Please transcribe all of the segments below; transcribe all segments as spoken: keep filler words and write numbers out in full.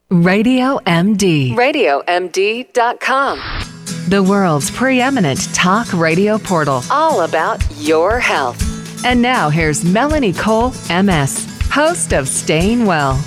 Radio M D. radio m d dot com. The world's preeminent talk radio portal. All about your health. And now here's Melanie Cole, M S, host of Staying Well.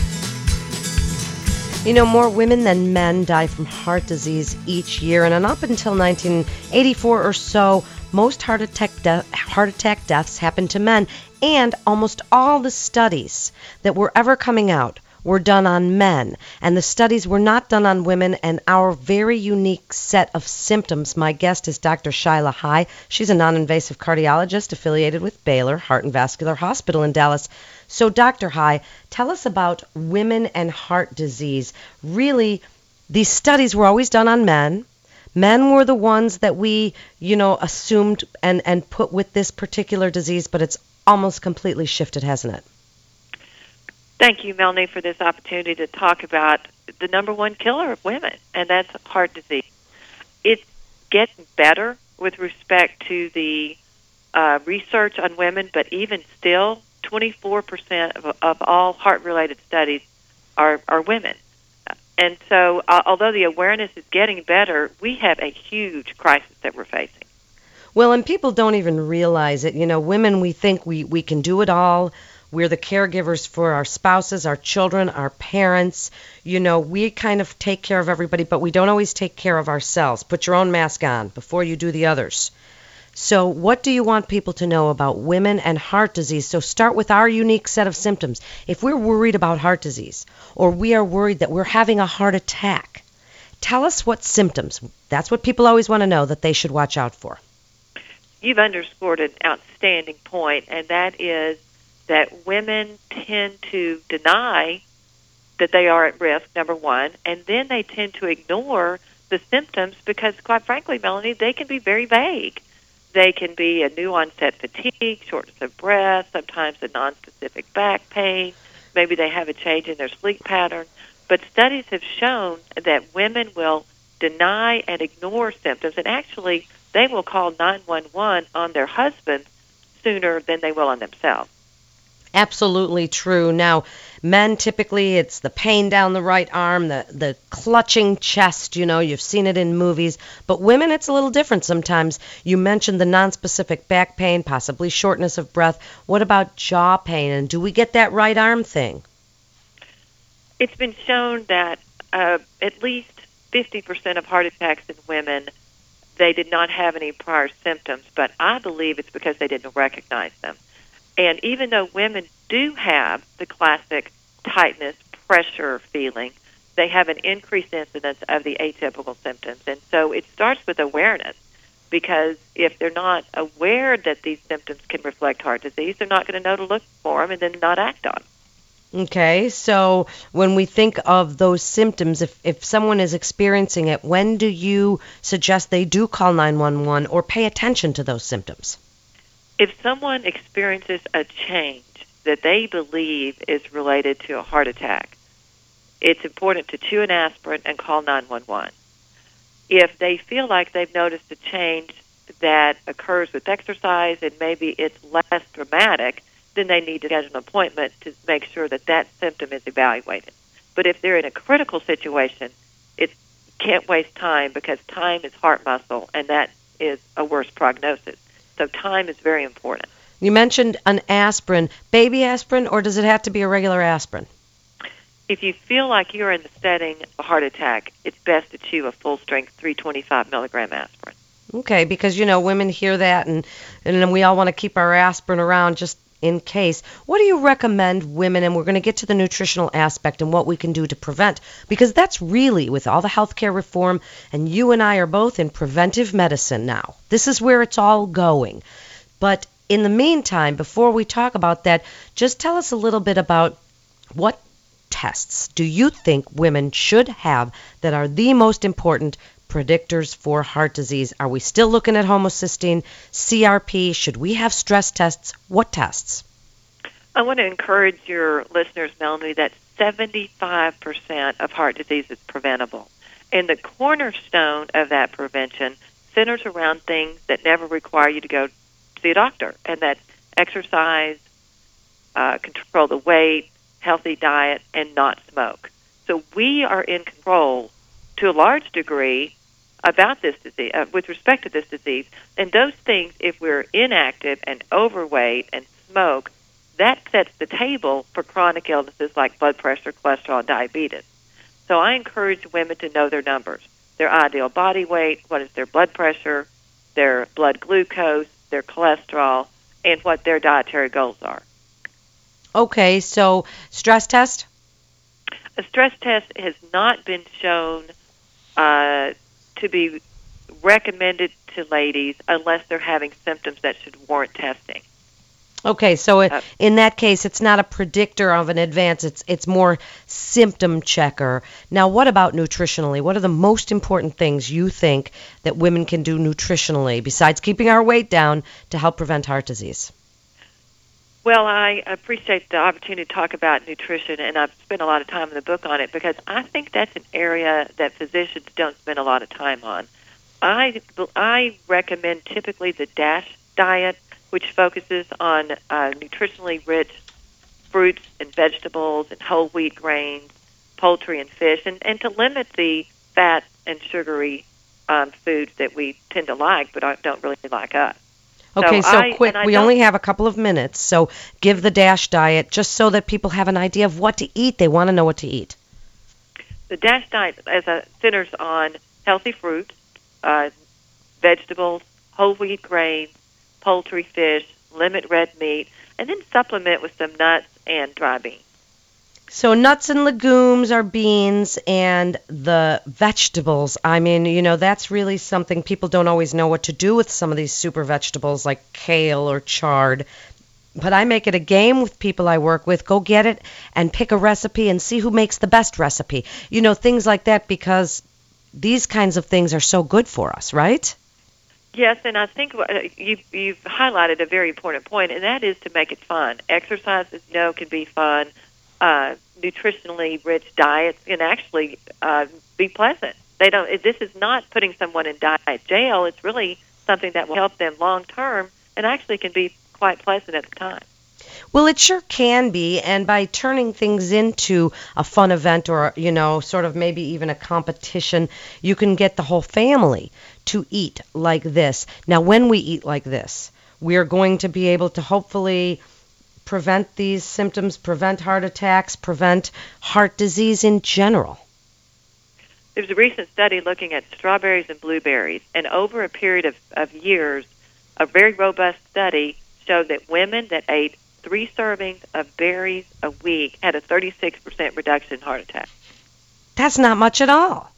You know, more women than men die from heart disease each year, and up until nineteen eighty-four or so, most heart attack, de- heart attack deaths happened to men, and almost all the studies that were ever coming out were done on men, and the studies were not done on women, and our very unique set of symptoms. My guest is Doctor Shyla High. She's a non-invasive cardiologist affiliated with Baylor Heart and Vascular Hospital in Dallas. So, Doctor High, tell us about women and heart disease. Really, these studies were always done on men. Men were the ones that we, you know, assumed and, and put with this particular disease, but it's almost completely shifted, hasn't it? Thank you, Melanie, for this opportunity to talk about the number one killer of women, and that's heart disease. It's getting better with respect to the uh, research on women, but even still, twenty-four percent of, of all heart-related studies are, are women. And so, uh, although the awareness is getting better, we have a huge crisis that we're facing. Well, and people don't even realize it. You know, women, we think we, we can do it all. We're the caregivers for our spouses, our children, our parents. You know, we kind of take care of everybody, but we don't always take care of ourselves. Put your own mask on before you do the others. So what do you want people to know about women and heart disease? So start with our unique set of symptoms. If we're worried about heart disease, or we are worried that we're having a heart attack, tell us what symptoms. That's what people always want to know that they should watch out for. You've underscored an outstanding point, and that is that women tend to deny that they are at risk, number one, and then they tend to ignore the symptoms because, quite frankly, Melanie, they can be very vague. They can be a new onset fatigue, shortness of breath, sometimes a nonspecific back pain. Maybe they have a change in their sleep pattern. But studies have shown that women will deny and ignore symptoms, and actually they will call nine one one on their husbands sooner than they will on themselves. Absolutely true. Now, men, typically it's the pain down the right arm, the, the clutching chest, you know, you've seen it in movies. But women, it's a little different sometimes. You mentioned the nonspecific back pain, possibly shortness of breath. What about jaw pain? And do we get that right arm thing? It's been shown that uh, at least fifty percent of heart attacks in women, they did not have any prior symptoms, but I believe it's because they didn't recognize them. And even though women do have the classic tightness, pressure feeling, they have an increased incidence of the atypical symptoms. And so it starts with awareness, because if they're not aware that these symptoms can reflect heart disease, they're not going to know to look for them and then not act on them. Okay, so when we think of those symptoms, if, if someone is experiencing it, when do you suggest they do call nine one one or pay attention to those symptoms? If someone experiences a change that they believe is related to a heart attack, it's important to chew an aspirin and call nine one one. If they feel like they've noticed a change that occurs with exercise and maybe it's less dramatic, then they need to schedule an appointment to make sure that that symptom is evaluated. But if they're in a critical situation, it can't waste time, because time is heart muscle, and that is a worse prognosis. So time is very important. You mentioned an aspirin. Baby aspirin, or does it have to be a regular aspirin? If you feel like you're in the setting of a heart attack, it's best to chew a full-strength three twenty-five milligram aspirin. Okay, because, you know, women hear that, and, and then we all want to keep our aspirin around just in case. What do you recommend women, and we're going to get to the nutritional aspect and what we can do to prevent, because that's really, with all the healthcare reform, and you and I are both in preventive medicine now. This is where it's all going. But in the meantime, before we talk about that, just tell us a little bit about what tests do you think women should have that are the most important predictors for heart disease? Are we still looking at homocysteine, C R P? Should we have stress tests? What tests? I want to encourage your listeners, Melanie, that seventy-five percent of heart disease is preventable. And the cornerstone of that prevention centers around things that never require you to go see a doctor, and that's exercise, uh, control the weight, healthy diet, and not smoke. So we are in control to a large degree about this disease, uh, with respect to this disease. And those things, if we're inactive and overweight and smoke, that sets the table for chronic illnesses like blood pressure, cholesterol, and diabetes. So I encourage women to know their numbers, their ideal body weight, what is their blood pressure, their blood glucose, their cholesterol, and what their dietary goals are. Okay, so stress test? A stress test has not been shown uh, to be recommended to ladies unless they're having symptoms that should warrant testing. Okay, so it, Uh, in that case, it's not a predictor of an advance. It's it's more symptom checker. Now, what about nutritionally? What are the most important things you think that women can do nutritionally besides keeping our weight down to help prevent heart disease? Well, I appreciate the opportunity to talk about nutrition, and I've spent a lot of time in the book on it because I think that's an area that physicians don't spend a lot of time on. I, I recommend typically the DASH diet, which focuses on uh, nutritionally rich fruits and vegetables and whole wheat grains, poultry and fish, and, and to limit the fat and sugary um, foods that we tend to like but don't really like us. Okay, so, I, quick, we don't, only have a couple of minutes, so give the DASH diet just so that people have an idea of what to eat. They want to know what to eat. The DASH diet as a, centers on healthy fruits, uh, vegetables, whole wheat grains, poultry, fish, limit red meat, and then supplement with some nuts and dry beans. So nuts and legumes are beans, and the vegetables, I mean, you know, that's really something people don't always know what to do with some of these super vegetables like kale or chard. But I make it a game with people I work with. Go get it and pick a recipe and see who makes the best recipe. You know, things like that, because these kinds of things are so good for us, right? Yes, and I think you, you've highlighted a very important point, and that is to make it fun. Exercise, as you know, can be fun. Uh, nutritionally rich diets can actually uh, be pleasant. They don't. This is not putting someone in diet jail. It's really something that will help them long term, and actually can be quite pleasant at the time. Well, it sure can be, and by turning things into a fun event or, you know, sort of maybe even a competition, you can get the whole family to eat like this. Now, when we eat like this, we are going to be able to hopefully prevent these symptoms, prevent heart attacks, prevent heart disease in general. There was a recent study looking at strawberries and blueberries, and over a period of, of years, a very robust study showed that women that ate three servings of berries a week had a thirty-six percent reduction in heart attacks. That's not much at all.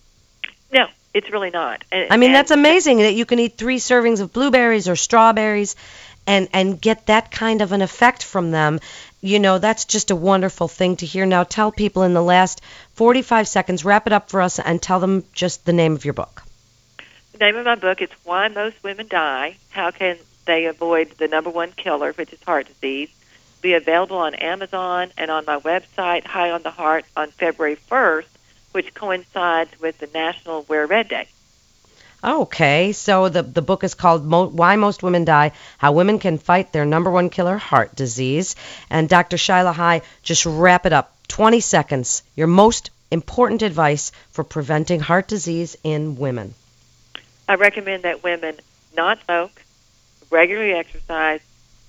No, it's really not. And, I mean, and that's amazing that you can eat three servings of blueberries or strawberries and, and get that kind of an effect from them. You know, that's just a wonderful thing to hear. Now tell people in the last forty-five seconds, wrap it up for us, and tell them just the name of your book. The name of my book is Why Most Women Die, How Can They Avoid the Number One Killer, which is heart disease. It'll be available on Amazon and on my website, High on the Heart, on February first, which coincides with the National Wear Red Day. Okay, so the the book is called Mo- Why Most Women Die, How Women Can Fight Their Number One Killer, Heart Disease. And Doctor Shyla High, just wrap it up. twenty seconds, your most important advice for preventing heart disease in women. I recommend that women not smoke, regularly exercise,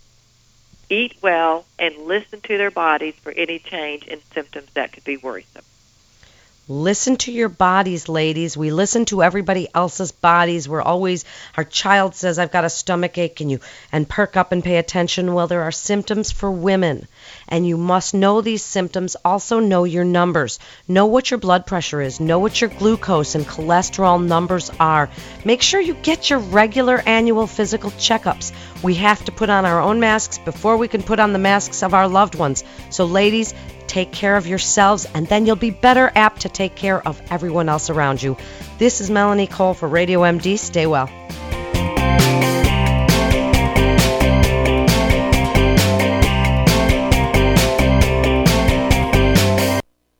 eat well, and listen to their bodies for any change in symptoms that could be worrisome. Listen to your bodies, ladies. We listen to everybody else's bodies. We're always, our child says, I've got a stomach ache, and you and perk up and pay attention. Well, there are symptoms for women, and you must know these symptoms. Also know your numbers. Know what your blood pressure is. Know what your glucose and cholesterol numbers are. Make sure you get your regular annual physical checkups. We have to put on our own masks before we can put on the masks of our loved ones. So, ladies, take care of yourselves, and then you'll be better apt to take care of everyone else around you. This is Melanie Cole for Radio M D. Stay well.